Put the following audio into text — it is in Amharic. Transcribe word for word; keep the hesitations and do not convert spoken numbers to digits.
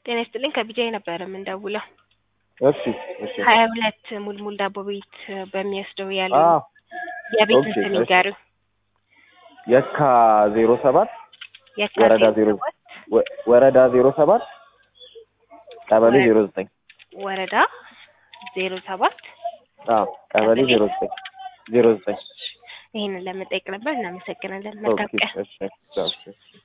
ጤና ይስጥልኝ ከቢጃይ ነበር የምንደውለው። እሺ እሺ ሀያ ሁለት ሙልሙል ዳቦ ቤት በሚወስደው አ ያለው የቤት ኦኬ እንትን እሺ ይጋሩ የካ ዜሮ ሰባት የካ ወረዳ ዜሮ ሰባት ወ- ወረዳ ዜሮ ሰባት ቀበሌ ወረ- ዜሮ ዘጠኝ ወረዳ ዜሮ ሰባት አዎ ቀበሌ ቀበሌ ዜሮ ዘጠኝ ዜሮ ዘጠኝ ይሄንን ለመጠየቅ ነበር። እናመሰግናለን። ኦኬ መልካም ቀን። እሺ ቻው።